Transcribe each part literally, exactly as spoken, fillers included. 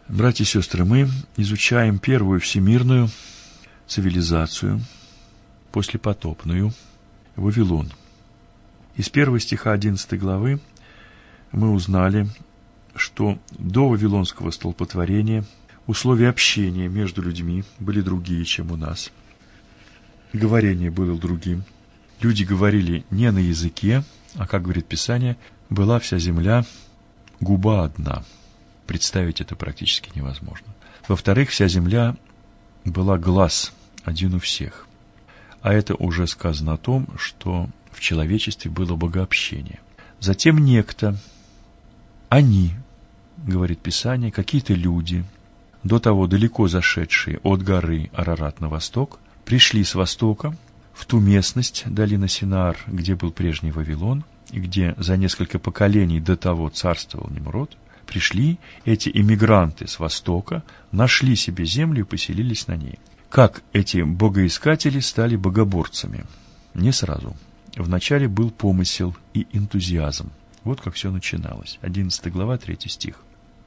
Братья и сестры, мы изучаем первую всемирную цивилизацию, послепотопную, Вавилон. Из первого стиха одиннадцатой главы мы узнали, что до вавилонского столпотворения условия общения между людьми были другие, чем у нас. Говорение было другим. Люди говорили не на языке, а, как говорит Писание, была вся земля губа одна. Представить это практически невозможно. Во-вторых, вся земля была глаз один у всех. А это уже сказано о том, что в человечестве было богообщение. Затем некто, они, говорит Писание, какие-то люди, до того далеко зашедшие от горы Арарат на восток, пришли с востока в ту местность, долина Синаар, где был прежний Вавилон, и где за несколько поколений до того царствовал Немрод. Пришли эти иммигранты с востока, нашли себе землю и поселились на ней. Как эти богоискатели стали богоборцами? Не сразу. Вначале был помысел и энтузиазм. Вот как все начиналось. одиннадцатая глава, третий стих.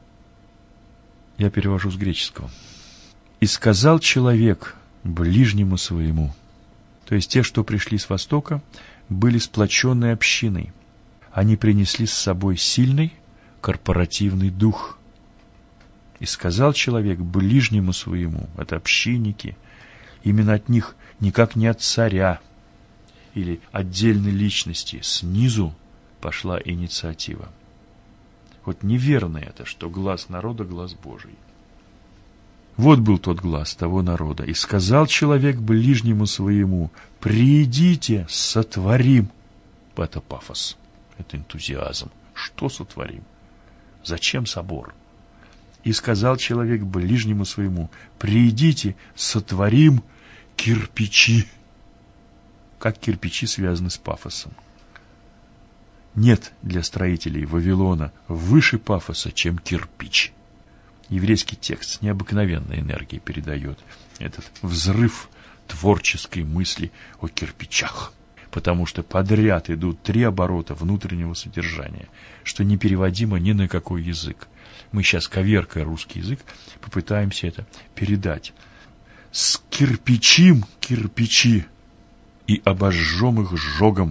Я перевожу с греческого. «И сказал человек ближнему своему». То есть те, что пришли с востока, были сплоченной общиной. Они принесли с собой сильный корпоративный дух. И сказал человек ближнему своему, это общинники, именно от них, никак не от царя или отдельной личности, снизу пошла инициатива. Вот неверно это, что глас народа — глас Божий. Вот был тот глас того народа. И сказал человек ближнему своему: «Придите, сотворим». Это пафос, это энтузиазм. Что сотворим? Зачем собор? И сказал человек ближнему своему: «Придите, сотворим кирпичи». Как кирпичи связаны с пафосом. Нет для строителей Вавилона выше пафоса, чем кирпич. Еврейский текст с необыкновенной энергией передает этот взрыв творческой мысли о кирпичах, потому что подряд идут три оборота внутреннего содержания, что непереводимо ни на какой язык. Мы сейчас, коверкая русский язык, попытаемся это передать. «С кирпичим кирпичи, и обожжем их жогом,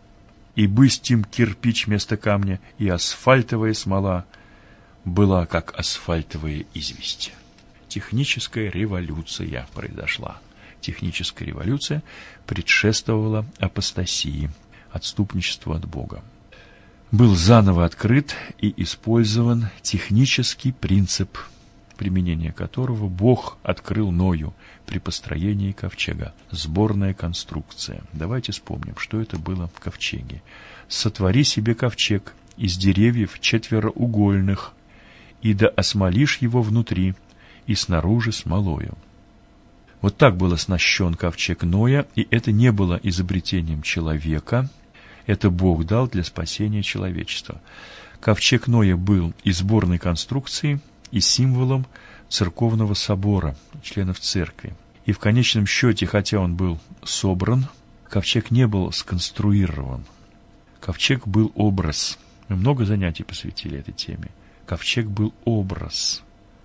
и быстим кирпич вместо камня, и асфальтовая смола была, как асфальтовая известь». Техническая революция произошла. Техническая революция предшествовала апостасии, отступничеству от Бога. Был заново открыт и использован технический принцип, применение которого Бог открыл Ною при построении ковчега. Сборная конструкция. Давайте вспомним, что это было в ковчеге. «Сотвори себе ковчег из деревьев четвероугольных, и да осмолишь его внутри и снаружи смолою». Вот так был оснащен ковчег Ноя, и это не было изобретением человека, это Бог дал для спасения человечества. Ковчег Ноя был и сборной конструкцией, и символом церковного собора, членов церкви. И в конечном счете, хотя он был собран, ковчег не был сконструирован. Ковчег был образ. Мы много занятий посвятили этой теме. Ковчег был образ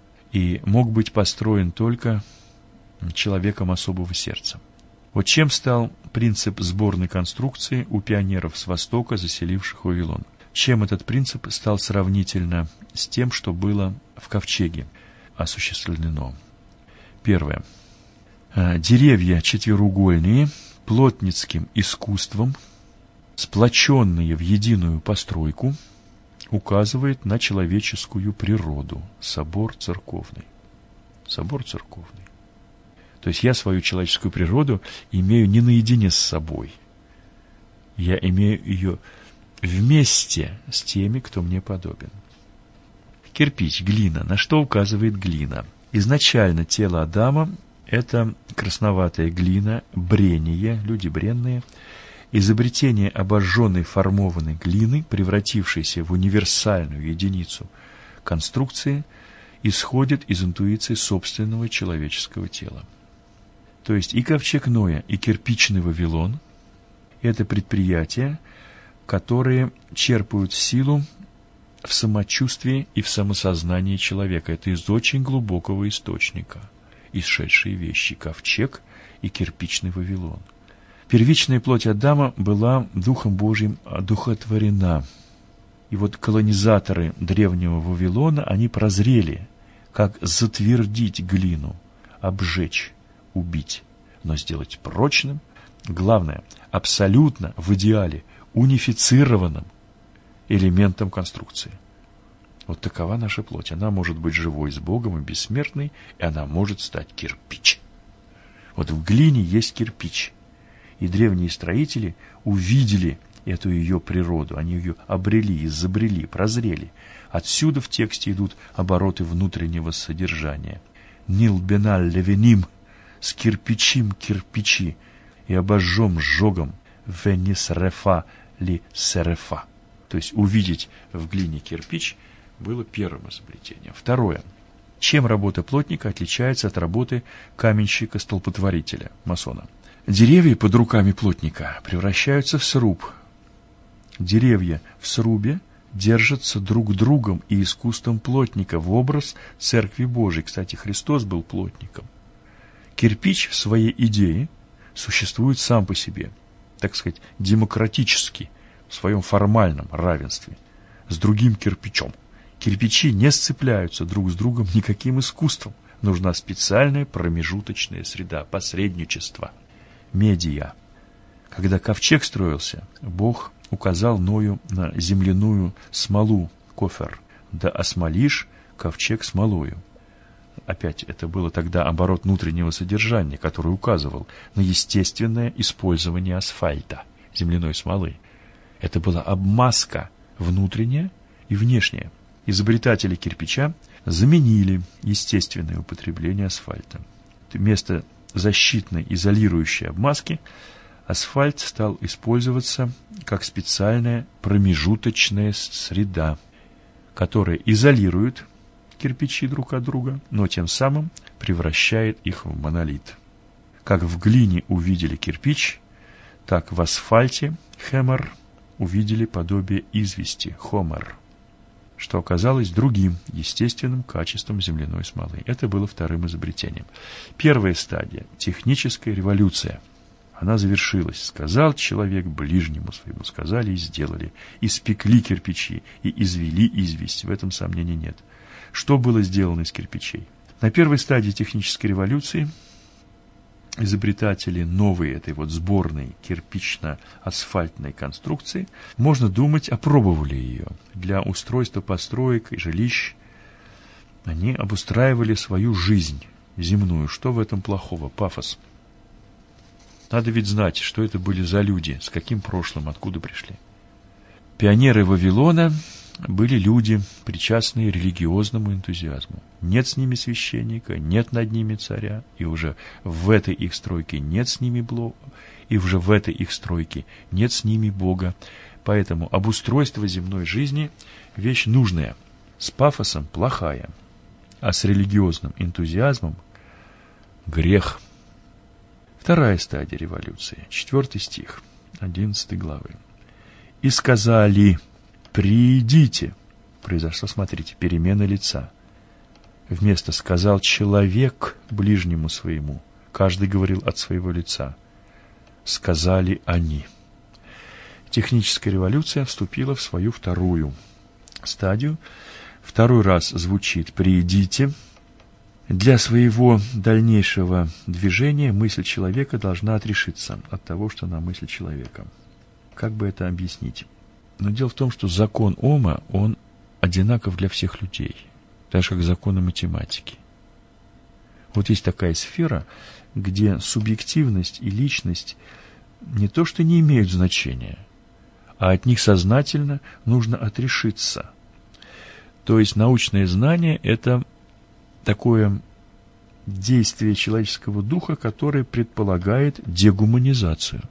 и мог быть построен только человеком особого сердца. Вот чем стал принцип сборной конструкции у пионеров с Востока, заселивших Вавилон? Чем этот принцип стал сравнительно с тем, что было в ковчеге осуществлено? Первое. Деревья четвероугольные, плотницким искусством, сплоченные в единую постройку, указывает на человеческую природу. Собор церковный. Собор церковный. То есть я свою человеческую природу имею не наедине с собой. Я имею ее вместе с теми, кто мне подобен. Кирпич, глина. На что указывает глина? Изначально тело Адама – это красноватая глина, брение, люди бренные. Изобретение обожженной формованной глины, превратившейся в универсальную единицу конструкции, исходит из интуиции собственного человеческого тела. То есть и ковчег Ноя, и кирпичный Вавилон – это предприятия, которые черпают силу в самочувствии и в самосознании человека. Это из очень глубокого источника исшедшие вещи, ковчег и кирпичный Вавилон. Первичная плоть Адама была Духом Божьим одухотворена. И вот колонизаторы древнего Вавилона, они прозрели, как затвердить глину, обжечь, убить, но сделать прочным. Главное, абсолютно в идеале унифицированным элементом конструкции. Вот такова наша плоть. Она может быть живой с Богом и бессмертной, и она может стать кирпич. Вот в глине есть кирпич. И древние строители увидели эту ее природу. Они ее обрели, изобрели, прозрели. Отсюда в тексте идут обороты внутреннего содержания. «Нил беналь левеним» с кирпичим кирпичи и обожжем сжогом «венис рефа ли серефа». То есть увидеть в глине кирпич было первым изобретением. Второе. Чем работа плотника отличается от работы каменщика-столпотворителя, масона? Деревья под руками плотника превращаются в сруб. Деревья в срубе держатся друг другом и искусством плотника в образ Церкви Божией. Кстати, Христос был плотником. Кирпич в своей идее существует сам по себе, так сказать, демократически, в своем формальном равенстве с другим кирпичом. Кирпичи не сцепляются друг с другом никаким искусством. Нужна специальная промежуточная среда, посредничество, медиа. Когда ковчег строился, Бог указал Ною на земляную смолу, кофер, да осмолишь ковчег смолою. Опять, это было тогда оборот внутреннего содержания, который указывал на естественное использование асфальта, земляной смолы. Это была обмазка внутренняя и внешняя. Изобретатели кирпича заменили естественное употребление асфальта. Вместо защитной изолирующей обмазки асфальт стал использоваться как специальная промежуточная среда, которая изолирует кирпичи друг от друга, но тем самым превращает их в монолит. Как в глине увидели кирпич, так в асфальте хемер увидели подобие извести, хомер, что оказалось другим естественным качеством земляной смолы. Это было вторым изобретением. Первая стадия – техническая революция. Она завершилась. Сказал человек ближнему своему, сказали и сделали. Испекли кирпичи и извели известь. В этом сомнений нет. Что было сделано из кирпичей? На первой стадии технической революции изобретатели новой этой вот сборной кирпично-асфальтной конструкции, можно думать, опробовали ее. Для устройства построек и жилищ они обустраивали свою жизнь земную. Что в этом плохого? Пафос. Надо ведь знать, что это были за люди, с каким прошлым, откуда пришли. Пионеры Вавилона были люди, причастные религиозному энтузиазму. Нет с ними священника, нет над ними царя, и уже в этой их стройке нет с ними Бога, и уже в этой их стройке нет с ними Бога. Поэтому обустройство земной жизни – вещь нужная, с пафосом – плохая, а с религиозным энтузиазмом – грех. Вторая стадия революции, четвертый стих, одиннадцатой главы. «И сказали: придите». Произошло, смотрите, перемена лица. Вместо «сказал человек ближнему своему», каждый говорил от своего лица. Сказали они. Техническая революция вступила в свою вторую стадию. Второй раз звучит «придите». Для своего дальнейшего движения мысль человека должна отрешиться от того, что на мысль человека. Как бы это объяснить? Но дело в том, что закон Ома, он одинаков для всех людей, так же, как законы математики. Вот есть такая сфера, где субъективность и личность не то что не имеют значения, а от них сознательно нужно отрешиться. То есть научное знание – это такое действие человеческого духа, которое предполагает дегуманизацию.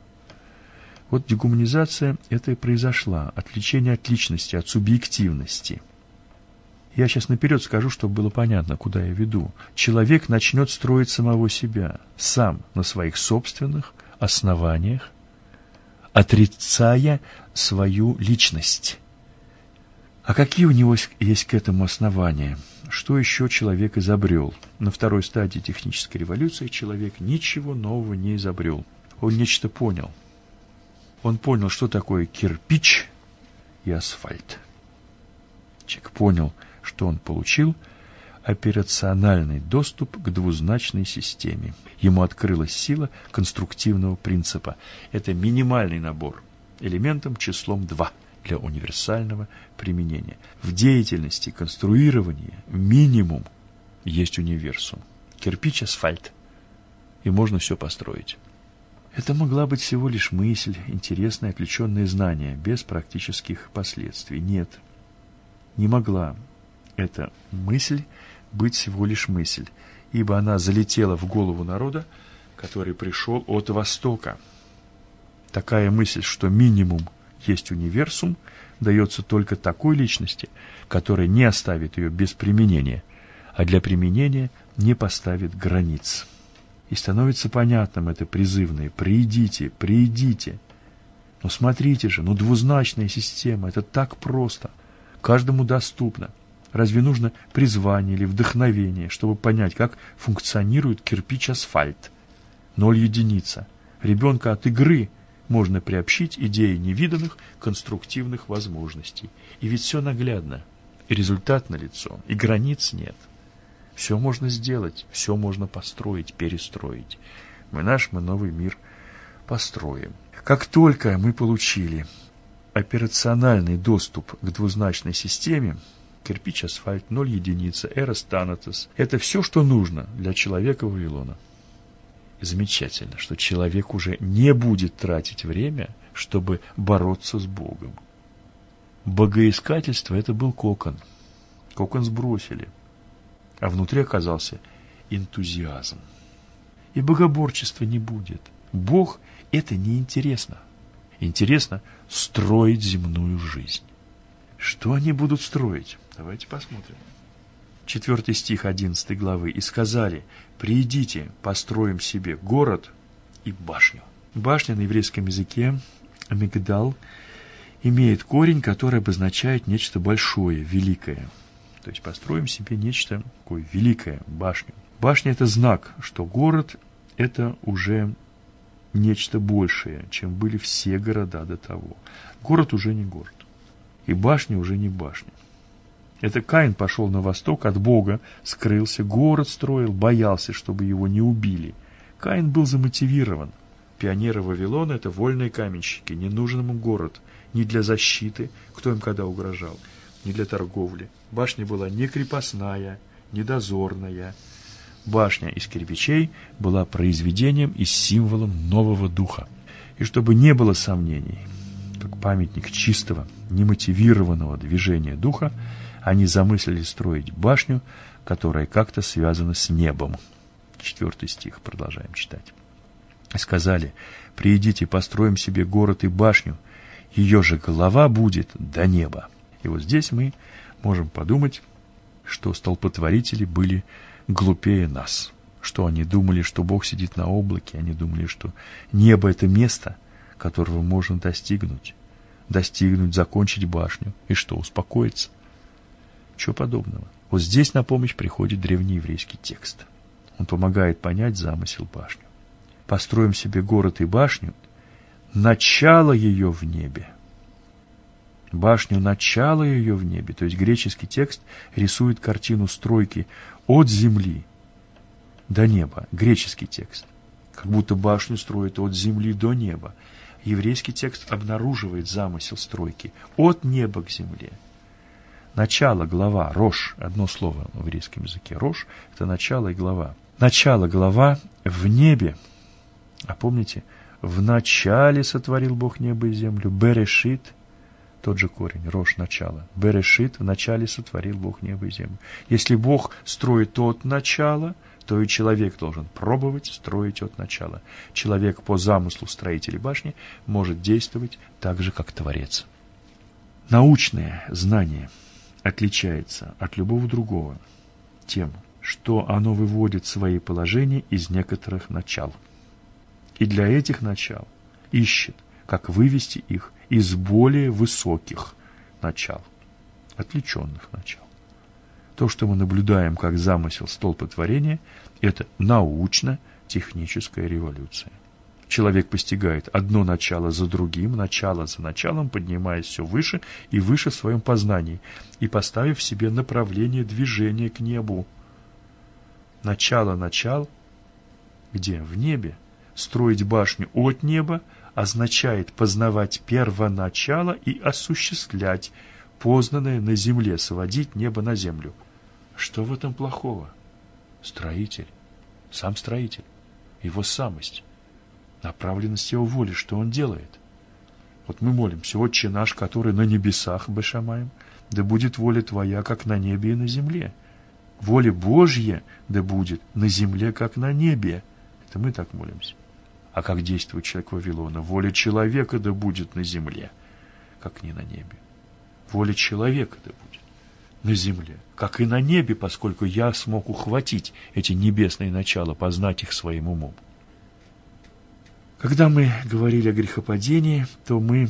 Вот дегуманизация это и произошла, отвлечение от личности, от субъективности. Я сейчас наперед скажу, чтобы было понятно, куда я веду. Человек начнет строить самого себя, сам, на своих собственных основаниях, отрицая свою личность. А какие у него есть к этому основания? Что еще человек изобрел? На второй стадии технической революции человек ничего нового не изобрел. Он нечто понял. Он понял, что такое кирпич и асфальт. Человек понял, что он получил операциональный доступ к двузначной системе. Ему открылась сила конструктивного принципа. Это минимальный набор элементом числом два для универсального применения. В деятельности конструирования минимум есть универсум. Кирпич, асфальт. И можно все построить. Это могла быть всего лишь мысль, интересное отвлеченное знание, без практических последствий. Нет, не могла эта мысль быть всего лишь мысль, ибо она залетела в голову народа, который пришел от Востока. Такая мысль, что минимум есть универсум, дается только такой личности, которая не оставит ее без применения, а для применения не поставит границ. И становится понятным это призывное «приидите, приидите». Но смотрите же, ну двузначная система, это так просто, каждому доступно. Разве нужно призвание или вдохновение, чтобы понять, как функционирует кирпич-асфальт? Ноль единица. Ребенка от игры можно приобщить идеи невиданных конструктивных возможностей. И ведь все наглядно, и результат налицо, и границ нет. Все можно сделать, все можно построить, перестроить. Мы наш, мы новый мир построим. Как только мы получили операциональный доступ к двузначной системе, кирпич, асфальт, ноль единица, эрос танатос, это все, что нужно для человека Вавилона. И замечательно, что человек уже не будет тратить время, чтобы бороться с Богом. Богоискательство – это был кокон. Кокон сбросили. А внутри оказался энтузиазм. И богоборчества не будет. Бог – это неинтересно. Интересно строить земную жизнь. Что они будут строить? Давайте посмотрим. Четвертый стих одиннадцатой главы. «И сказали, приидите, построим себе город и башню». Башня на еврейском языке, мигдал, имеет корень, который обозначает нечто большое, великое. То есть построим себе нечто такое великое, башню. Башня – это знак, что город – это уже нечто большее, чем были все города до того. Город уже не город. И башня уже не башня. Это Каин пошел на восток от Бога, скрылся, город строил, боялся, чтобы его не убили. Каин был замотивирован. Пионеры Вавилона – это вольные каменщики, не нужен ему город, ни для защиты, кто им когда угрожал, ни для торговли. Башня была не крепостная, не дозорная. Башня из кирпичей была произведением и символом нового духа. И чтобы не было сомнений, как памятник чистого, немотивированного движения духа, они замыслили строить башню, которая как-то связана с небом. Четвертый стих, продолжаем читать. И сказали, приидите, построим себе город и башню, ее же голова будет до неба. И вот здесь мы можем подумать, что столпотворители были глупее нас, что они думали, что Бог сидит на облаке, они думали, что небо – это место, которого можно достигнуть, достигнуть, закончить башню, и что, успокоиться? Чего подобного. Вот здесь на помощь приходит древнееврейский текст. Он помогает понять замысел башни. Построим себе город и башню, начало ее в небе. Башню, начало ее в небе. То есть греческий текст рисует картину стройки от земли до неба. Греческий текст. Как будто башню строят от земли до неба. Еврейский текст обнаруживает замысел стройки от неба к земле. Начало, глава, рош, одно слово в еврейском языке. Рош – это начало и глава. Начало, глава в небе. А помните, в начале сотворил Бог небо и землю. Берешит, тот же корень, рош, начало. Берешит, в начале сотворил Бог небо и землю. Если Бог строит от начала, то и человек должен пробовать строить от начала. Человек по замыслу строителя башни может действовать так же, как Творец. Научное знание отличается от любого другого тем, что оно выводит свои положения из некоторых начал. И для этих начал ищет, как вывести их из более высоких начал. отвлеченных начал. То, что мы наблюдаем как замысел столпотворения, это научно-техническая революция. Человек постигает одно начало за другим, начало за началом, поднимаясь все выше и выше в своем познании и поставив себе направление движения к небу. Начало-начал, где? В небе. Строить башню от неба означает познавать первоначало и осуществлять познанное на земле, сводить небо на землю. Что в этом плохого? Строитель, сам строитель, его самость, направленность его воли, что он делает. Вот мы молимся: Отче наш, который на небесах, Бешамаем, да будет воля Твоя, как на небе и на земле. Воля Божья да будет на земле, как на небе. Это мы так молимся. А как действует человек Вавилона? Воля человека да будет на земле, как не на небе. Воля человека да будет на земле, как и на небе, поскольку я смог ухватить эти небесные начала, познать их своим умом. Когда мы говорили о грехопадении, то мы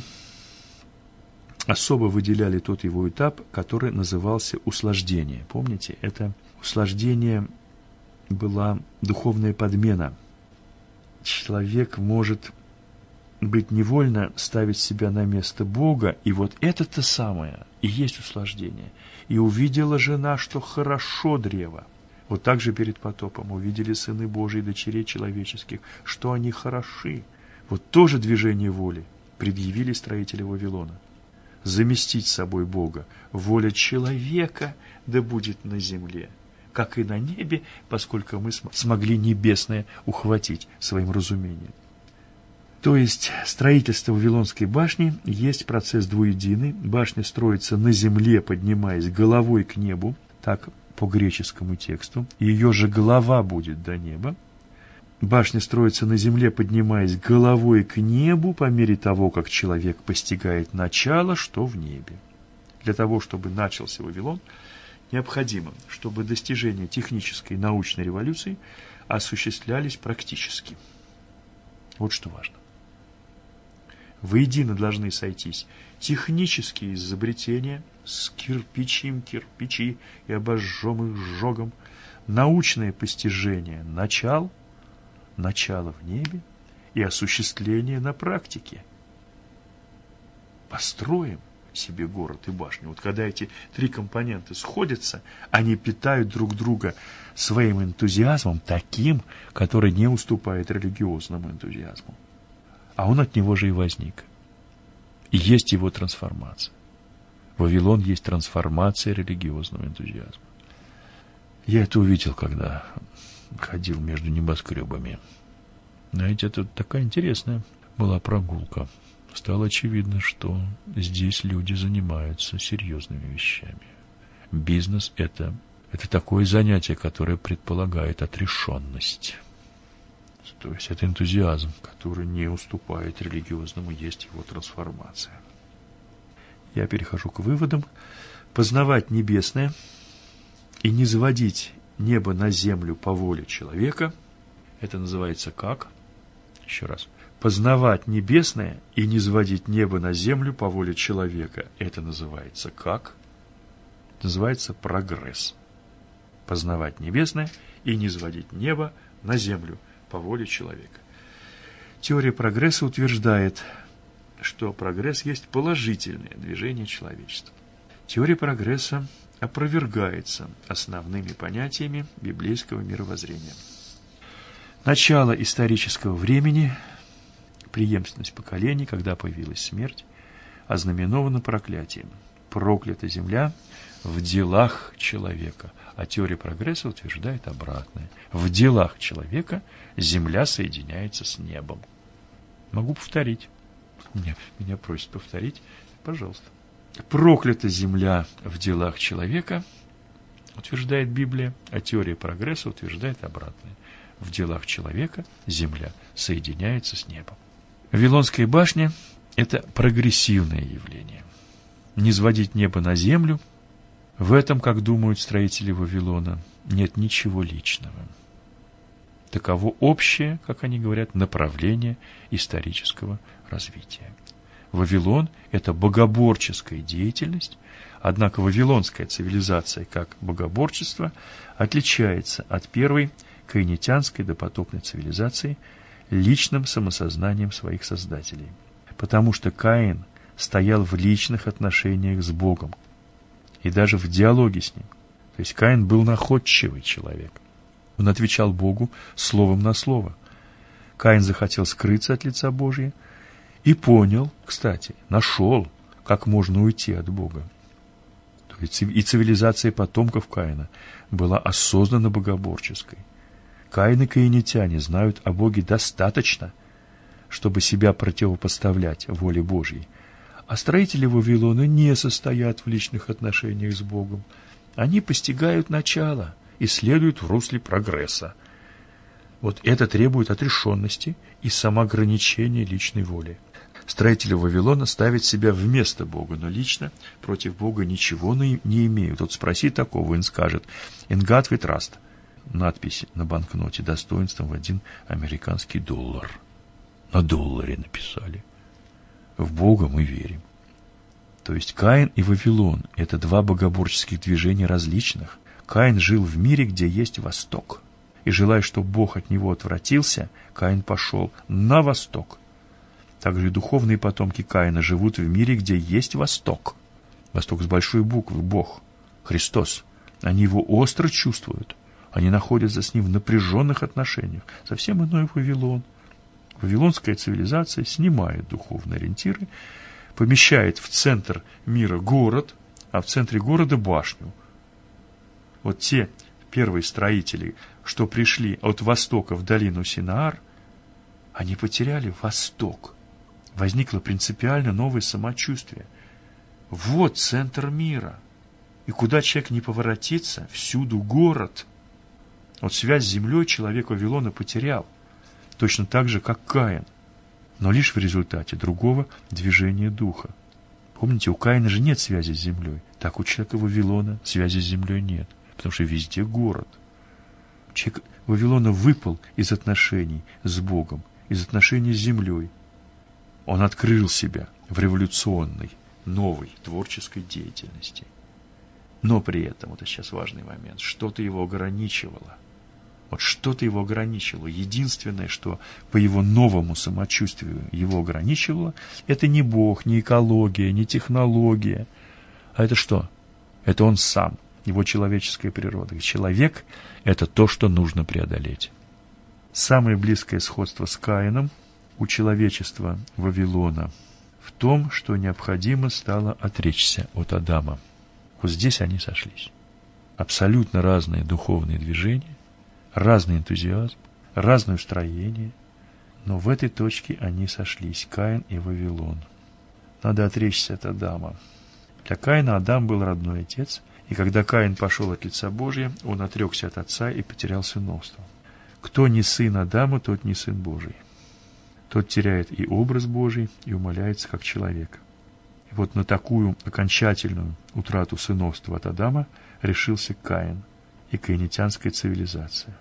особо выделяли тот его этап, который назывался услаждение. Помните, это услаждение была духовная подмена. Человек может быть невольно ставить себя на место Бога, и вот это-то самое и есть услаждение. И увидела жена, что хорошо древо. Вот так же перед потопом увидели сыны Божии, дочерей человеческих, что они хороши. Вот тоже движение воли предъявили строители Вавилона. Заместить собой Бога. Воля человека да будет на земле, как и на небе, поскольку мы смогли небесное ухватить своим разумением. То есть строительство Вавилонской башни есть процесс двуединый. Башня строится на земле, поднимаясь головой к небу, так по греческому тексту, и ее же голова будет до неба. Башня строится на земле, поднимаясь головой к небу по мере того, как человек постигает начало, что в небе. Для того, чтобы начался Вавилон, необходимо, чтобы достижения технической и научной революции осуществлялись практически. Вот что важно. Воедино должны сойтись технические изобретения, скирпичим кирпичи и обожжем их сжогом, научное постижение начал, начало в небе и осуществление на практике. Построим себе город и башню. Вот когда эти три компонента сходятся, они питают друг друга своим энтузиазмом, таким, который не уступает религиозному энтузиазму. А он от него же и возник. И есть его трансформация. Вавилон есть трансформация религиозного энтузиазма. Я это увидел, когда ходил между небоскребами. Знаете, это такая интересная была прогулка. Стало очевидно, что здесь люди занимаются серьезными вещами. Бизнес – это, это такое занятие, которое предполагает отрешенность. То есть это энтузиазм, который не уступает религиозному, есть его трансформация. Я перехожу к выводам. Познавать небесное и не заводить небо на землю по воле человека – это называется как? Еще раз. Познавать небесное и не сводить небо на землю по воле человека. Это называется как? Называется прогресс. Познавать небесное и не сводить небо на землю по воле человека. Теория прогресса утверждает, что прогресс есть положительное движение человечества. Теория прогресса опровергается основными понятиями библейского мировоззрения. Начало исторического времени, преемственность поколений, когда появилась смерть, ознаменована проклятием. Проклята земля в делах человека. А теория прогресса утверждает обратное. В делах человека земля соединяется с небом. Могу повторить. Меня, меня просят повторить. Пожалуйста. Проклята земля в делах человека, утверждает Библия, а теория прогресса утверждает обратное. В делах человека земля соединяется с небом. Вавилонская башня – это прогрессивное явление. Низводить небо на землю – в этом, как думают строители Вавилона, нет ничего личного. Таково общее, как они говорят, направление исторического развития. Вавилон – это богоборческая деятельность, Однако вавилонская цивилизация, как богоборчество, отличается от первой каинитянской допотопной цивилизации личным самосознанием своих создателей. Потому что Каин стоял в личных отношениях с Богом и даже в диалоге с Ним. То есть Каин был находчивый человек. Он отвечал Богу словом на слово. Каин захотел скрыться от лица Божия и понял, кстати, нашел, как можно уйти от Бога. То есть и цивилизация потомков Каина была осознанно богоборческой. Каин и каинитяне знают о Боге достаточно, чтобы себя противопоставлять воле Божьей. А строители Вавилона не состоят в личных отношениях с Богом. Они постигают начало и следуют в русле прогресса. Вот это требует отрешенности и самоограничения личной воли. Строители Вавилона ставят себя вместо Бога, но лично против Бога ничего не имеют. Вот спроси такого, он скажет «In God we trust». Надпись на банкноте достоинством в один американский доллар. На долларе написали. В Бога мы верим. То есть Каин и Вавилон – это два богоборческих движения различных. Каин жил в мире, где есть Восток. И желая, чтобы Бог от него отвратился, Каин пошел на Восток. Также и духовные потомки Каина живут в мире, где есть Восток. Восток с большой буквы – Бог, Христос. Они его остро чувствуют. Они находятся с ним в напряженных отношениях. Совсем иной Вавилон. Вавилонская цивилизация снимает духовные ориентиры, помещает в центр мира город, а в центре города башню. Вот те первые строители, что пришли от востока в долину Синаар, они потеряли Восток. Возникло принципиально новое самочувствие. Вот центр мира. И куда человек не поворотится, всюду город. Вот связь с землей человек Вавилона потерял. Точно так же, как Каин. Но лишь в результате другого движения духа. Помните, у Каина же нет связи с землей. Так у человека Вавилона связи с землей нет. Потому что везде город. Человек Вавилона выпал из отношений с Богом, из отношений с землей. Он открыл себя в революционной, новой творческой деятельности. Но при этом, вот это сейчас важный момент, что-то его ограничивало. Вот что-то его ограничивало. Единственное, что по его новому самочувствию его ограничивало, это не Бог, не экология, не технология. А это что? Это он сам, его человеческая природа. Человек – это то, что нужно преодолеть. Самое близкое сходство с Каином у человечества Вавилона в том, что необходимо стало отречься от Адама. Вот здесь они сошлись. Абсолютно разные духовные движения, разный энтузиазм, разное устроение, но в этой точке они сошлись, Каин и Вавилон. Надо отречься от Адама. Для Каина Адам был родной отец, и когда Каин пошел от лица Божия, он отрекся от отца и потерял сыновство. Кто не сын Адама, тот не сын Божий. Тот теряет и образ Божий, и умаляется как человек. И вот на такую окончательную утрату сыновства от Адама решился Каин и каинитянская цивилизация.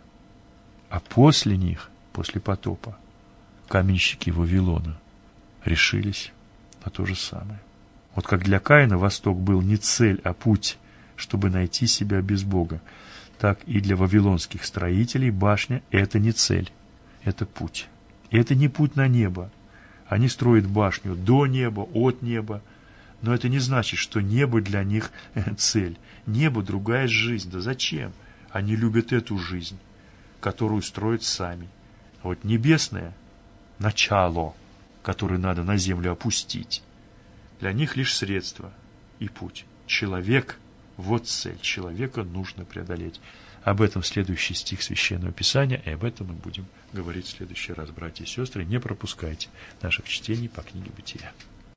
А после них, после потопа, каменщики Вавилона решились на то же самое. Вот как для Каина Восток был не цель, а путь, чтобы найти себя без Бога, так и для вавилонских строителей башня – это не цель, это путь. И это не путь на небо. Они строят башню до неба, от неба, но это не значит, что небо для них цель. Небо – другая жизнь. Да зачем? Они любят эту жизнь, которую строят сами. А вот небесное – начало, которое надо на землю опустить. Для них лишь средство и путь. Человек – вот цель. Человека нужно преодолеть. Об этом следующий стих Священного Писания, и об этом мы будем говорить в следующий раз, братья и сестры. Не пропускайте наших чтений по книге Бытия.